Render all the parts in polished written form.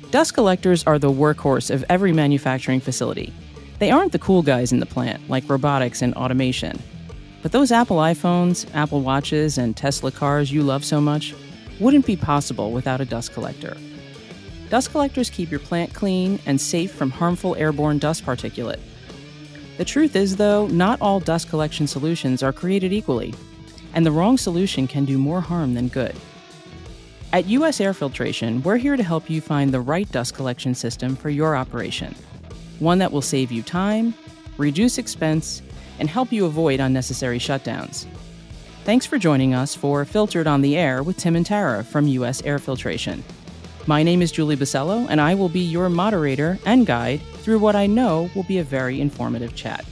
Dust collectors are the workhorse of every manufacturing facility. They aren't the cool guys in the plant, like robotics and automation. But those Apple iPhones, Apple Watches, and Tesla cars you love so much wouldn't be possible without a dust collector. Dust collectors keep your plant clean and safe from harmful airborne dust particulate. The truth is, though, not all dust collection solutions are created equally, and the wrong solution can do more harm than good. At US Air Filtration, we're here to help you find the right dust collection system for your operation. One that will save you time, reduce expense, and help you avoid unnecessary shutdowns. Thanks for joining us for Filtered on the Air with Tim and Tara from US Air Filtration. My name is Julie Basello, and I will be your moderator and guide through what I know will be a very informative chat.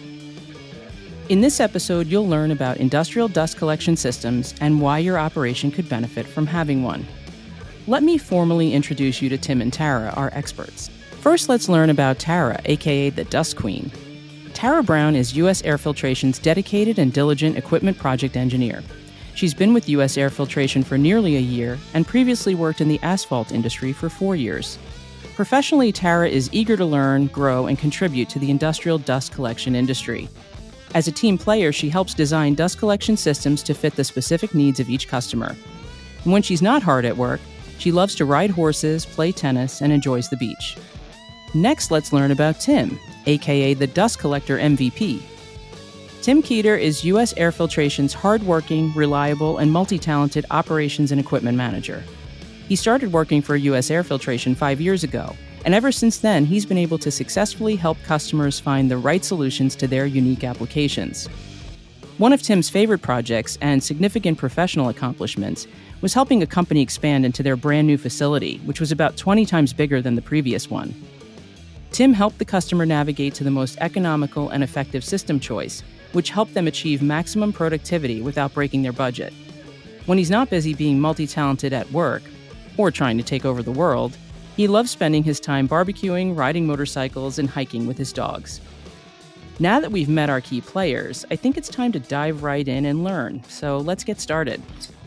In this episode, you'll learn about industrial dust collection systems and why your operation could benefit from having one. Let me formally introduce you to Tim and Tara, our experts. First, let's learn about Tara, aka the Dust Queen. Tara Brown is US Air Filtration's dedicated and diligent equipment project engineer. She's been with US Air Filtration for nearly a year and previously worked in the asphalt industry for 4 years. Professionally, Tara is eager to learn, grow, and contribute to the industrial dust collection industry. As a team player, she helps design dust collection systems to fit the specific needs of each customer. And when she's not hard at work, she loves to ride horses, play tennis, and enjoys the beach. Next, let's learn about Tim, aka the Dust Collector MVP. Tim Keeter is US Air Filtration's hardworking, reliable, and multi-talented operations and equipment manager. He started working for US Air Filtration 5 years ago, and ever since then, he's been able to successfully help customers find the right solutions to their unique applications. One of Tim's favorite projects and significant professional accomplishments was helping a company expand into their brand new facility, which was about 20 times bigger than the previous one. Tim helped the customer navigate to the most economical and effective system choice, which helped them achieve maximum productivity without breaking their budget. When he's not busy being multi-talented at work, or trying to take over the world, he loves spending his time barbecuing, riding motorcycles, and hiking with his dogs. Now that we've met our key players, I think it's time to dive right in and learn, so let's get started.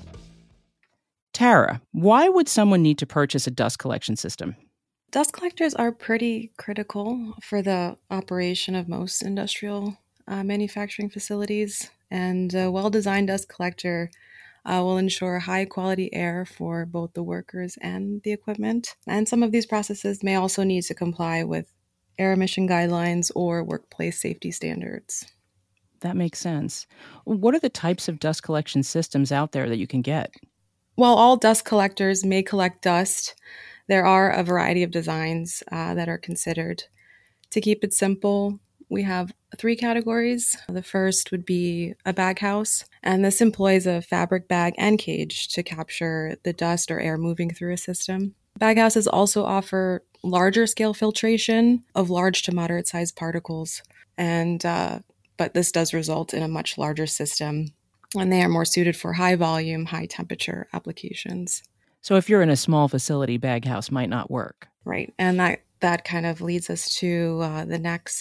Tara, why would someone need to purchase a dust collection system? Dust collectors are pretty critical for the operation of most industrial manufacturing facilities, and a well-designed dust collector will ensure high-quality air for both the workers and the equipment. And some of these processes may also need to comply with air emission guidelines or workplace safety standards. That makes sense. What are the types of dust collection systems out there that you can get? While all dust collectors may collect dust, there are a variety of designs that are considered. To keep it simple, we have 3 categories. The first would be a bag house, and this employs a fabric bag and cage to capture the dust or air moving through a system. Bag houses also offer larger scale filtration of large to moderate sized particles, but this does result in a much larger system, and they are more suited for high volume, high temperature applications. So if you're in a small facility, bag house might not work. Right, and that kind of leads us to the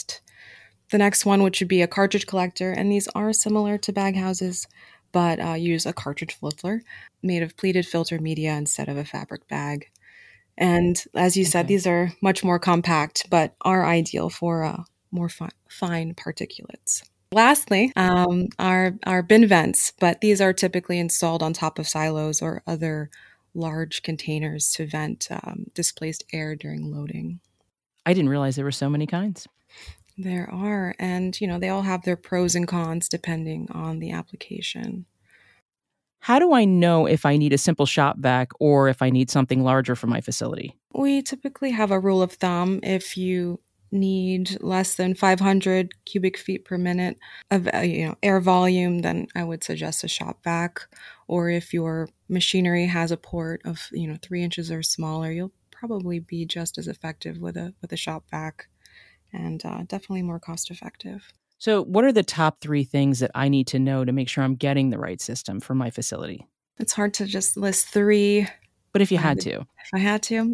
next one, which would be a cartridge collector, and these are similar to bag houses, but use a cartridge filter made of pleated filter media instead of a fabric bag. And as you said, these are much more compact, but are ideal for more fine particulates. Lastly, our bin vents, but these are typically installed on top of silos or other large containers to vent displaced air during loading. I didn't realize there were so many kinds. There are, and they all have their pros and cons depending on the application. How do I know if I need a simple shop vac or if I need something larger for my facility? We typically have a rule of thumb. If you need less than 500 cubic feet per minute of air volume, then I would suggest a shop vac. Or if your machinery has a port of 3 inches or smaller, you'll probably be just as effective with a shop vac, and definitely more cost effective. So what are the top 3 things that I need to know to make sure I'm getting the right system for my facility? It's hard to just list 3. But if you had to. If I had to.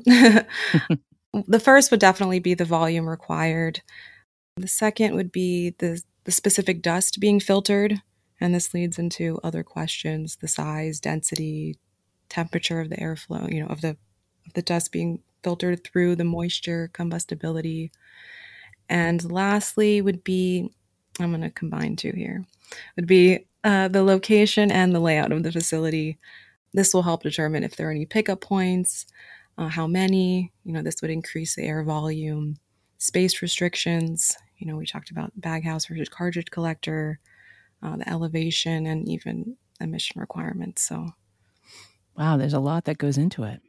The first would definitely be the volume required. The second would be the specific dust being filtered. And this leads into other questions: the size, density, temperature of the airflow, of the dust being filter through the moisture, combustibility. And lastly would be, I'm going to combine two here, would be the location and the layout of the facility. This will help determine if there are any pickup points, how many. This would increase the air volume, space restrictions. We talked about bag house versus cartridge collector, the elevation, and even emission requirements. So, wow, there's a lot that goes into it.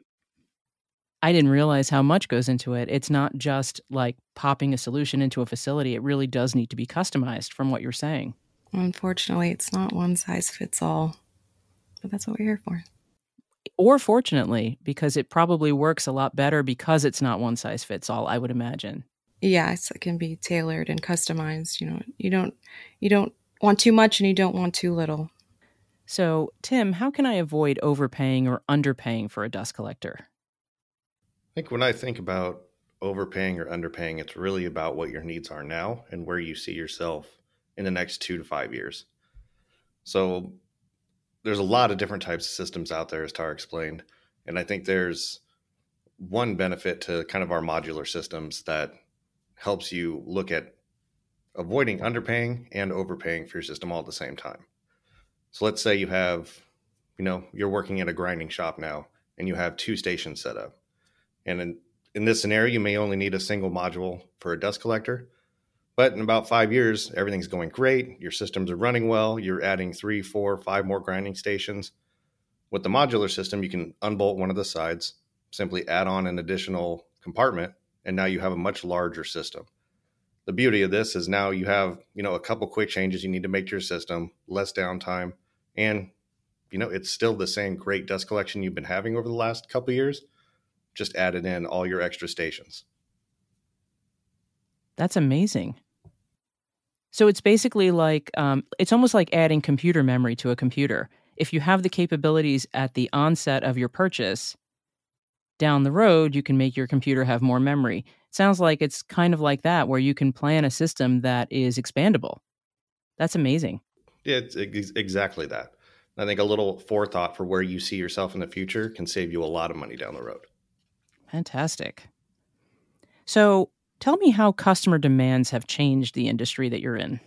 I didn't realize how much goes into it. It's not just like popping a solution into a facility. It really does need to be customized from what you're saying. Unfortunately, it's not one size fits all, but that's what we're here for. Or fortunately, because it probably works a lot better because it's not one size fits all, I would imagine. Yes, it can be tailored and customized. You don't want too much and you don't want too little. So, Tim, how can I avoid overpaying or underpaying for a dust collector? I think when I think about overpaying or underpaying, it's really about what your needs are now and where you see yourself in the next 2 to 5 years. So there's a lot of different types of systems out there, as Tara explained. And I think there's one benefit to kind of our modular systems that helps you look at avoiding underpaying and overpaying for your system all at the same time. So let's say you have, you're working at a grinding shop now and you have 2 stations set up. And in this scenario, you may only need a single module for a dust collector. But in about 5 years, everything's going great. Your systems are running well. You're adding 3, 4, 5 more grinding stations. With the modular system, you can unbolt one of the sides, simply add on an additional compartment, and now you have a much larger system. The beauty of this is now you have, a couple quick changes you need to make to your system, less downtime, and, it's still the same great dust collection you've been having over the last couple of years. Just added in all your extra stations. That's amazing. So it's basically like, it's almost like adding computer memory to a computer. If you have the capabilities at the onset of your purchase, down the road, you can make your computer have more memory. It sounds like it's kind of like that, where you can plan a system that is expandable. That's amazing. Yeah, it's exactly that. I think a little forethought for where you see yourself in the future can save you a lot of money down the road. Fantastic. So tell me how customer demands have changed the industry that you're in.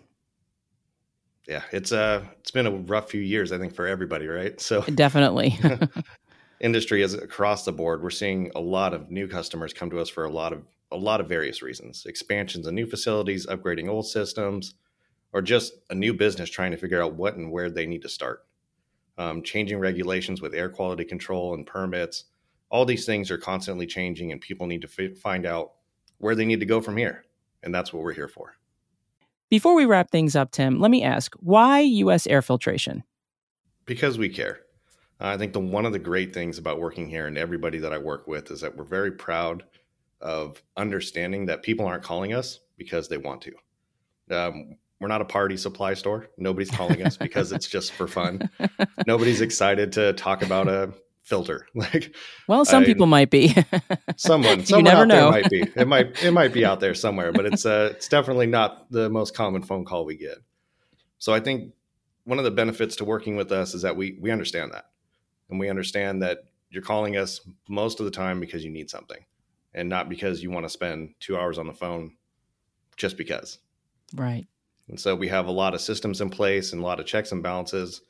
Yeah, it's been a rough few years, I think, for everybody, right? So definitely. Industry is across the board. We're seeing a lot of new customers come to us for a lot of various reasons: expansions of new facilities, upgrading old systems, or just a new business trying to figure out what and where they need to start. Changing regulations with air quality control and permits. All these things are constantly changing, and people need to find out where they need to go from here. And that's what we're here for. Before we wrap things up, Tim, let me ask, why U.S. air filtration? Because we care. I think one of the great things about working here and everybody that I work with is that we're very proud of understanding that people aren't calling us because they want to. We're not a party supply store. Nobody's calling us because it's just for fun. Nobody's excited to talk about a filter. Some people might be. someone you never out know. There might be. It might be out there somewhere, but it's definitely not the most common phone call we get. So I think one of the benefits to working with us is that we understand that, and we understand that you're calling us most of the time because you need something, and not because you want to spend 2 hours on the phone just because. Right. And so we have a lot of systems in place and a lot of checks and balances.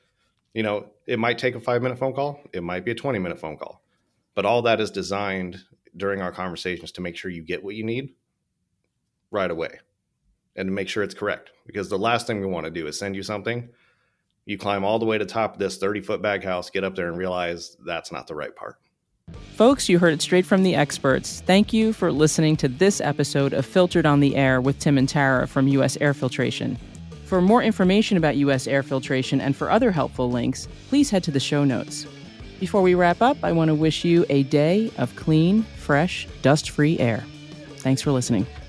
It might take a 5-minute phone call. It might be a 20-minute phone call. But all that is designed during our conversations to make sure you get what you need right away and to make sure it's correct. Because the last thing we want to do is send you something. You climb all the way to the top of this 30-foot bag house, get up there and realize that's not the right part. Folks, you heard it straight from the experts. Thank you for listening to this episode of Filtered on the Air with Tim and Tara from U.S. Air Filtration. For more information about U.S. air filtration and for other helpful links, please head to the show notes. Before we wrap up, I want to wish you a day of clean, fresh, dust-free air. Thanks for listening.